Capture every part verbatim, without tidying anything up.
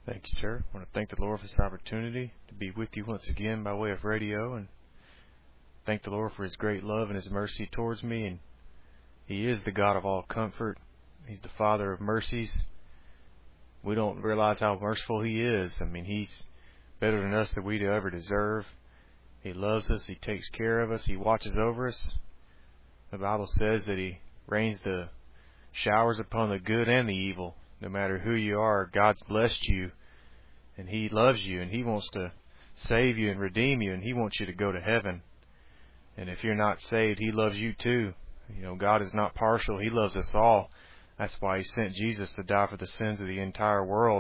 Thank you, sir. I want to thank the Lord for this opportunity to be with you once again by way of radio, and thank the Lord for His great love and His mercy towards me. And He is the God of all comfort. He's the Father of mercies. We don't realize how merciful He is. I mean, He's better than us that we'd ever deserve. He loves us. He takes care of us. He watches over us. The Bible says that He rains the showers upon the good and the evil. No matter who you are, God's blessed you, and He loves you, and He wants to save you and redeem you, and He wants you to go to heaven. And if you're not saved, He loves you too. You know, God is not partial. He loves us all. That's why He sent Jesus to die for the sins of the entire world.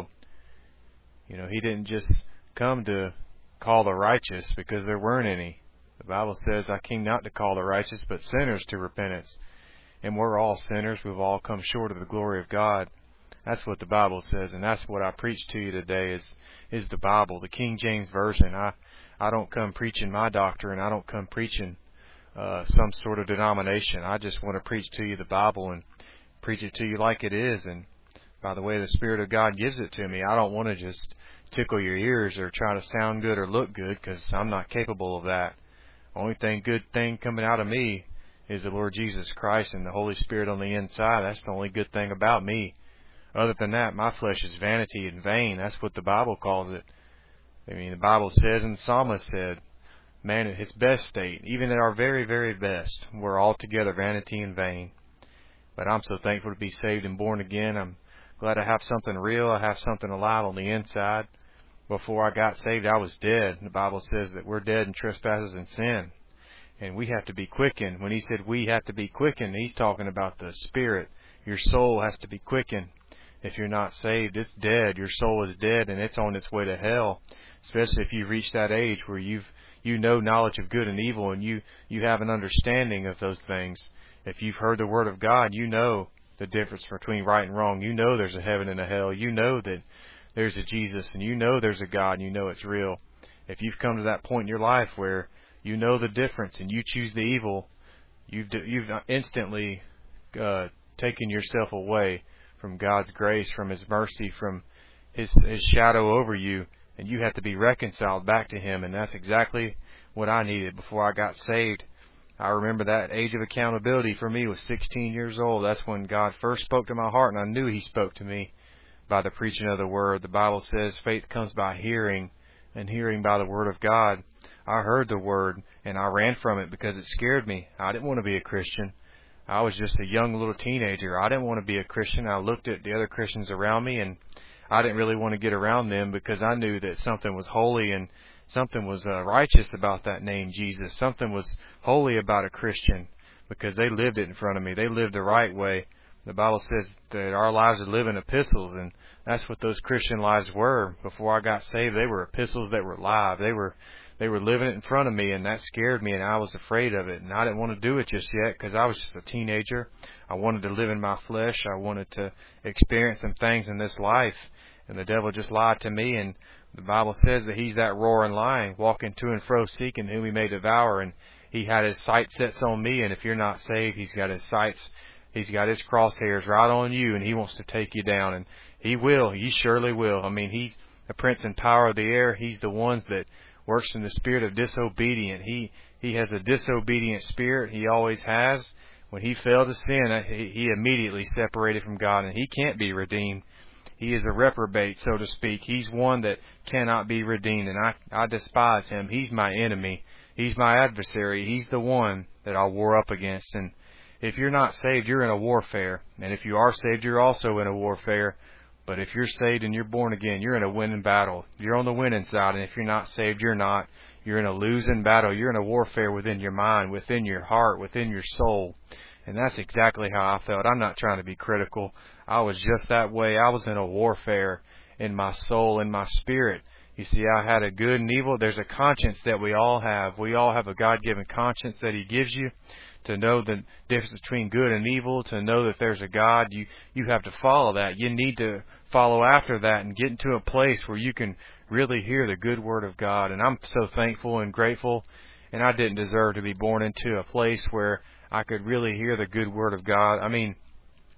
You know, He didn't just come to call the righteous because there weren't any. The Bible says, I came not to call the righteous, but sinners to repentance. And we're all sinners. We've all come short of the glory of God. That's what the Bible says, and that's what I preach to you today is is the Bible, the King James Version. I, I don't come preaching my doctrine. I don't come preaching uh, some sort of denomination. I just want to preach to you the Bible and preach it to you like it is, and by the way the Spirit of God gives it to me. I don't want to just tickle your ears or try to sound good or look good, because I'm not capable of that. Only thing good thing coming out of me is the Lord Jesus Christ and the Holy Spirit on the inside. That's the only good thing about me. Other than that, my flesh is vanity and vain. That's what the Bible calls it. I mean, the Bible says, and the psalmist said, man, at his best state, even at our very, very best, we're altogether vanity and vain. But I'm so thankful to be saved and born again. I'm glad I have something real. I have something alive on the inside. Before I got saved, I was dead. The Bible says that we're dead in trespasses and sin. And we have to be quickened. When He said we have to be quickened, He's talking about the Spirit. Your soul has to be quickened. If you're not saved, it's dead. Your soul is dead, and it's on its way to hell. Especially if you've reached that age where you've you know knowledge of good and evil, and you you have an understanding of those things. If you've heard the Word of God, you know the difference between right and wrong. You know there's a heaven and a hell. You know that there's a Jesus, and you know there's a God, and you know it's real. If you've come to that point in your life where you know the difference and you choose the evil, you've you've instantly uh, taken yourself away from God's grace, from His mercy, from His His shadow over you, and you have to be reconciled back to Him. And that's exactly what I needed before I got saved. I remember that age of accountability for me was sixteen years old. That's when God first spoke to my heart, and I knew He spoke to me by the preaching of the Word. The Bible says faith comes by hearing, and hearing by the Word of God. I heard the Word, and I ran from it because it scared me. I didn't want to be a Christian. I was just a young little teenager. I didn't want to be a Christian. I looked at the other Christians around me, and I didn't really want to get around them because I knew that something was holy and something was uh, righteous about that name, Jesus. Something was holy about a Christian because they lived it in front of me. They lived the right way. The Bible says that our lives are living epistles, and that's what those Christian lives were. Before I got saved, they were epistles that were live. They were They were living it in front of me, and that scared me, and I was afraid of it. And I didn't want to do it just yet because I was just a teenager. I wanted to live in my flesh. I wanted to experience some things in this life. And the devil just lied to me. And the Bible says that he's that roaring lion, walking to and fro, seeking whom he may devour. And he had his sight sets on me. And if you're not saved, he's got his sights, he's got his crosshairs right on you, and he wants to take you down. And he will. He surely will. I mean, he's the prince and power of the air. He's the ones that works in the spirit of disobedient. He he has a disobedient spirit. He always has. When he fell to sin, he, he immediately separated from God, and he can't be redeemed. He is a reprobate, so to speak. He's one that cannot be redeemed, and I, I despise him. He's my enemy. He's my adversary. He's the one that I'll war up against. And if you're not saved, you're in a warfare. And if you are saved, you're also in a warfare. But if you're saved and you're born again, you're in a winning battle. You're on the winning side. And if you're not saved, you're not. You're in a losing battle. You're in a warfare within your mind, within your heart, within your soul. And that's exactly how I felt. I'm not trying to be critical. I was just that way. I was in a warfare in my soul, in my spirit. You see, I had a good and evil. There's a conscience that we all have. We all have a God-given conscience that He gives you to know the difference between good and evil, to know that there's a God. You, you have to follow that. You need to follow after that and get into a place where you can really hear the good Word of God. And I'm so thankful and grateful, and I didn't deserve to be born into a place where I could really hear the good Word of God. I mean,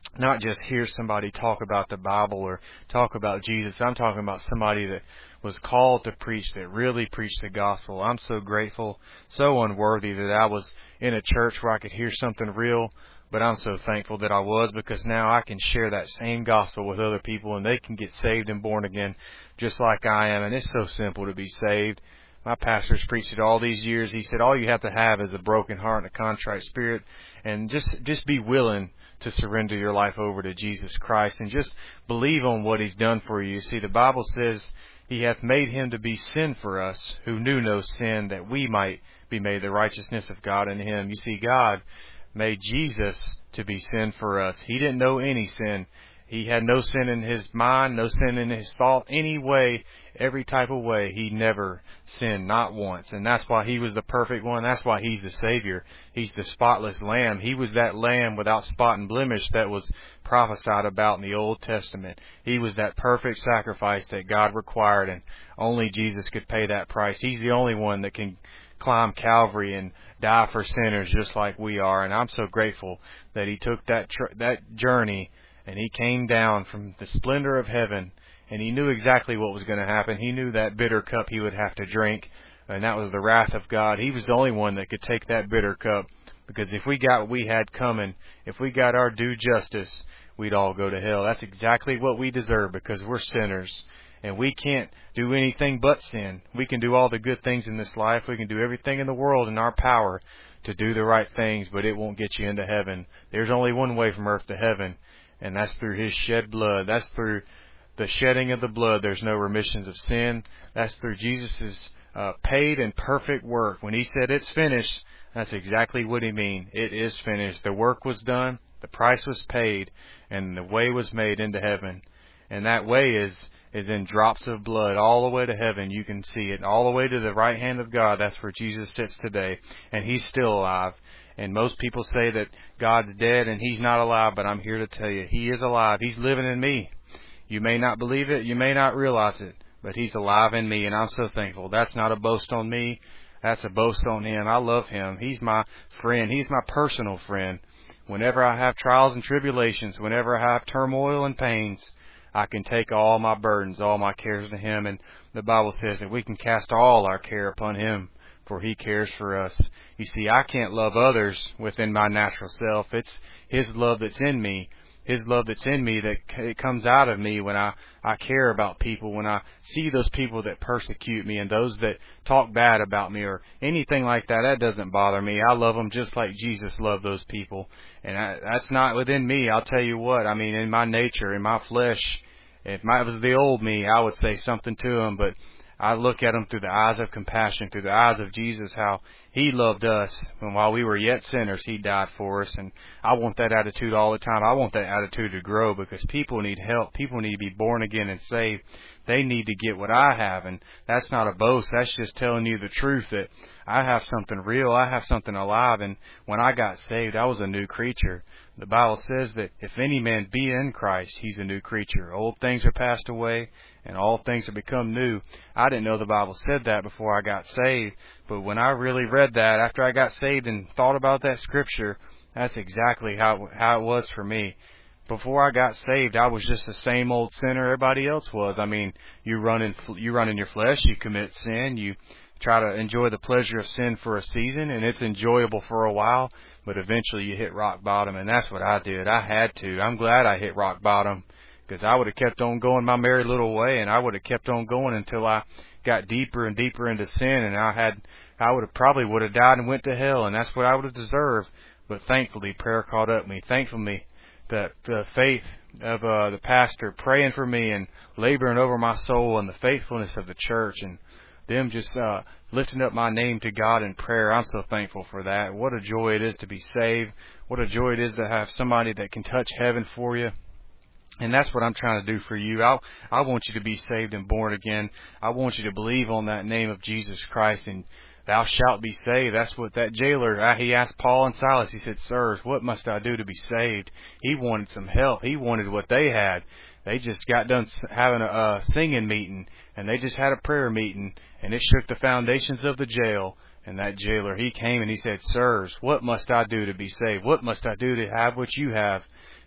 not just hear somebody talk about the Bible or talk about Jesus. I'm talking about somebody that was called to preach, that really preached the gospel. I'm so grateful, so unworthy that I was in a church where I could hear something real, but I'm so thankful that I was, because now I can share that same gospel with other people and they can get saved and born again just like I am. And it's so simple to be saved. My pastor's preached it all these years. He said all you have to have is a broken heart and a contrite spirit, and just just be willing to surrender your life over to Jesus Christ and just believe on what He's done for you. See, the Bible says He hath made Him to be sin for us, who knew no sin, that we might be made the righteousness of God in Him. You see, God made Jesus to be sin for us. He didn't know any sin. He had no sin in His mind, no sin in His thought, any way, every type of way. He never sinned, not once. And that's why He was the perfect one. That's why He's the Savior. He's the spotless Lamb. He was that Lamb without spot and blemish that was prophesied about in the Old Testament. He was that perfect sacrifice that God required, and only Jesus could pay that price. He's the only one that can climb Calvary and die for sinners just like we are. And I'm so grateful that He took that tr- that journey, and He came down from the splendor of heaven, and He knew exactly what was going to happen. He knew that bitter cup He would have to drink, and that was the wrath of God. He was the only one that could take that bitter cup, because if we got what we had coming, if we got our due justice, we'd all go to hell. That's exactly what we deserve, because we're sinners, and we can't do anything but sin. We can do all the good things in this life. We can do everything in the world in our power to do the right things, but it won't get you into heaven. There's only one way from earth to heaven, and that's through His shed blood. That's through the shedding of the blood. There's no remissions of sin. That's through Jesus' uh, paid and perfect work. When He said it's finished, that's exactly what He mean. It is finished. The work was done. The price was paid, and the way was made into heaven. And that way is is in drops of blood all the way to heaven. You can see it all the way to the right hand of God. That's where Jesus sits today, and He's still alive. And most people say that God's dead and He's not alive, but I'm here to tell you, He is alive. He's living in me. You may not believe it, you may not realize it, but He's alive in me, and I'm so thankful. That's not a boast on me. That's a boast on Him. I love Him. He's my friend. He's my personal friend. Whenever I have trials and tribulations, whenever I have turmoil and pains, I can take all my burdens, all my cares to Him. And the Bible says that we can cast all our care upon Him, for He cares for us. You see, I can't love others within my natural self. It's His love that's in me. His love that's in me, that it comes out of me when I, I care about people, when I see those people that persecute me and those that talk bad about me or anything like that. That doesn't bother me. I love them just like Jesus loved those people. And I, that's not within me. I'll tell you what, I mean, in my nature, in my flesh, if my, it was the old me, I would say something to them, but I look at them through the eyes of compassion, through the eyes of Jesus, how He loved us. And while we were yet sinners, He died for us. And I want that attitude all the time. I want that attitude to grow, because people need help. People need to be born again and saved. They need to get what I have. And that's not a boast. That's just telling you the truth, that I have something real. I have something alive. And when I got saved, I was a new creature. The Bible says that if any man be in Christ, he's a new creature. Old things are passed away, and all things have become new. I didn't know the Bible said that before I got saved, but when I really read that, after I got saved and thought about that scripture, that's exactly how how it was for me. Before I got saved, I was just the same old sinner everybody else was. I mean, you run in you run in your flesh, you commit sin, you try to enjoy the pleasure of sin for a season, and it's enjoyable for a while, but eventually you hit rock bottom, and that's what I did. I had to. I'm glad I hit rock bottom, because I would have kept on going my merry little way, and I would have kept on going until I got deeper and deeper into sin, and I had, I would have probably would have died and went to hell, and that's what I would have deserved. But thankfully, prayer caught up with me. Thankfully, that the faith of uh, the pastor praying for me and laboring over my soul, and the faithfulness of the church, and them just uh, lifting up my name to God in prayer. I'm so thankful for that. What a joy it is to be saved. What a joy it is to have somebody that can touch heaven for you. And that's what I'm trying to do for you. I I want you to be saved and born again. I want you to believe on that name of Jesus Christ, and thou shalt be saved. That's what that jailer, he asked Paul and Silas. He said, sirs, what must I do to be saved? He wanted some help. He wanted what they had. They just got done having a uh, singing meeting, and they just had a prayer meeting, and it shook the foundations of the jail. And that jailer, he came and he said, sirs, what must I do to be saved? What must I do to have what you have?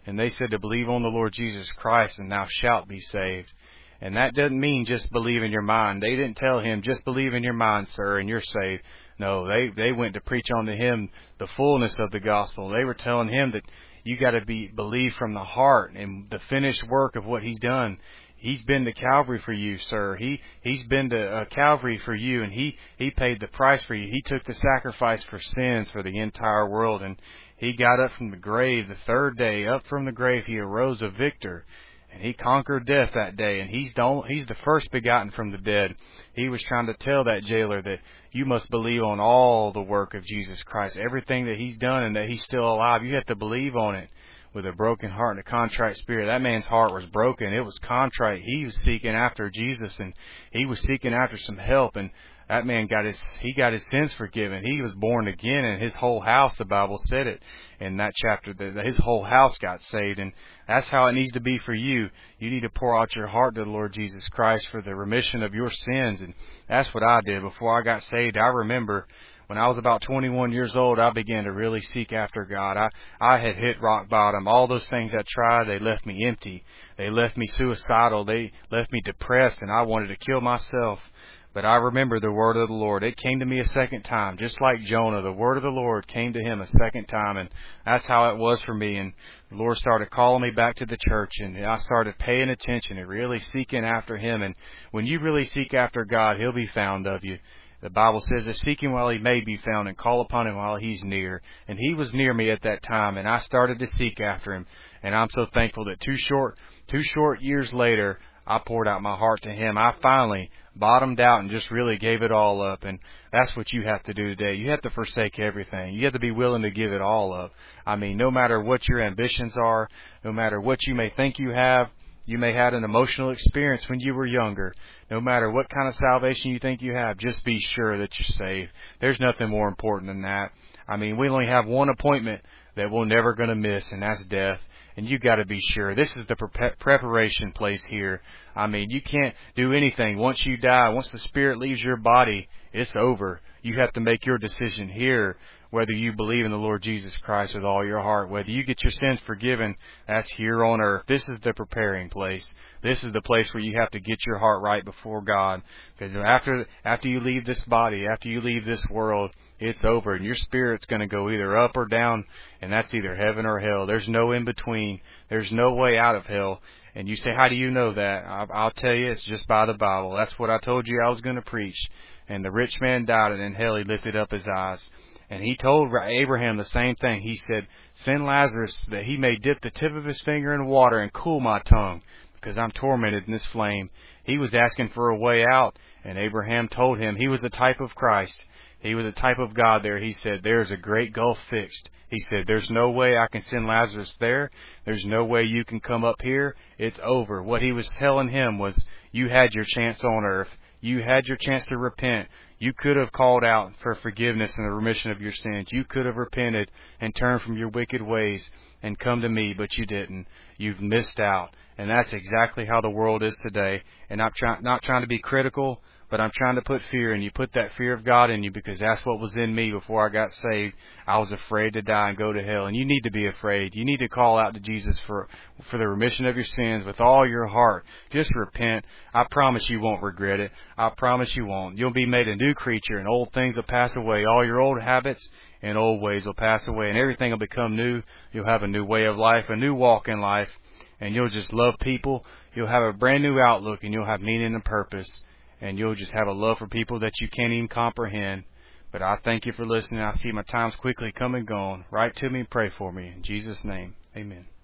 And they said to believe on the Lord Jesus Christ and thou shalt be saved. And that doesn't mean just believe in your mind. They didn't tell him, just believe in your mind, sir, and you're saved. No, they, they went to preach unto him the fullness of the gospel. They were telling him that you got to be believe from the heart and the finished work of what he's done. He's been to Calvary for you, sir. He, he's been to uh, Calvary for you, and he, he paid the price for you. He took the sacrifice for sins for the entire world, and he got up from the grave the third day. Up from the grave, he arose a victor, and he conquered death that day, and he's the, only, he's the first begotten from the dead. He was trying to tell that jailer that you must believe on all the work of Jesus Christ, everything that he's done and that he's still alive. You have to believe on it. With a broken heart and a contrite spirit. That man's heart was broken. It was contrite. He was seeking after Jesus, and he was seeking after some help, and that man got his, he got his sins forgiven. He was born again, and his whole house, the Bible said it in that chapter, that his whole house got saved, and that's how it needs to be for you. You need to pour out your heart to the Lord Jesus Christ for the remission of your sins, and that's what I did. Before I got saved, I remember when I was about twenty-one years old, I began to really seek after God. I, I had hit rock bottom. All those things I tried, they left me empty. They left me suicidal. They left me depressed, and I wanted to kill myself. But I remember the word of the Lord. It came to me a second time, just like Jonah. The word of the Lord came to him a second time, and that's how it was for me. And the Lord started calling me back to the church, and I started paying attention and really seeking after him. And when you really seek after God, he'll be found of you. The Bible says that seek him while he may be found and call upon him while he's near. And he was near me at that time, and I started to seek after him. And I'm so thankful that two short, two short years later, I poured out my heart to him. I finally bottomed out and just really gave it all up. And that's what you have to do today. You have to forsake everything. You have to be willing to give it all up. I mean, no matter what your ambitions are, no matter what you may think you have, you may have an emotional experience when you were younger. No matter what kind of salvation you think you have, just be sure that you're saved. There's nothing more important than that. I mean, we only have one appointment that we're never going to miss, and that's death. And you got to be sure. This is the pre- preparation place here. I mean, you can't do anything. Once you die, once the spirit leaves your body, it's over. You have to make your decision here, whether you believe in the Lord Jesus Christ with all your heart, whether you get your sins forgiven, that's here on earth. This is the preparing place. This is the place where you have to get your heart right before God. Because after after you leave this body, after you leave this world, it's over. And your spirit's going to go either up or down, and that's either heaven or hell. There's no in between. There's no way out of hell. And you say, how do you know that? I'll tell you, it's just by the Bible. That's what I told you I was going to preach. And the rich man died, and in hell he lifted up his eyes. And he told Abraham the same thing. He said, send Lazarus that he may dip the tip of his finger in water and cool my tongue, because I'm tormented in this flame. He was asking for a way out, and Abraham told him he was a type of Christ. He was a type of God there. He said, there's a great gulf fixed. He said, there's no way I can send Lazarus there. There's no way you can come up here. It's over. What he was telling him was, you had your chance on earth. You had your chance to repent. You could have called out for forgiveness and the remission of your sins. You could have repented and turned from your wicked ways and come to me, but you didn't. You've missed out. And that's exactly how the world is today. And I'm try- not trying to be critical, but I'm trying to put fear in you. Put that fear of God in you, because that's what was in me before I got saved. I was afraid to die and go to hell. And you need to be afraid. You need to call out to Jesus for for the remission of your sins with all your heart. Just repent. I promise you won't regret it. I promise you won't. You'll be made a new creature, and old things will pass away. All your old habits and old ways will pass away, and everything will become new. You'll have a new way of life, a new walk in life, and you'll just love people. You'll have a brand new outlook, and you'll have meaning and purpose. And you'll just have a love for people that you can't even comprehend. But I thank you for listening. I see my time's quickly come and gone. Write to me and pray for me. In Jesus' name, amen.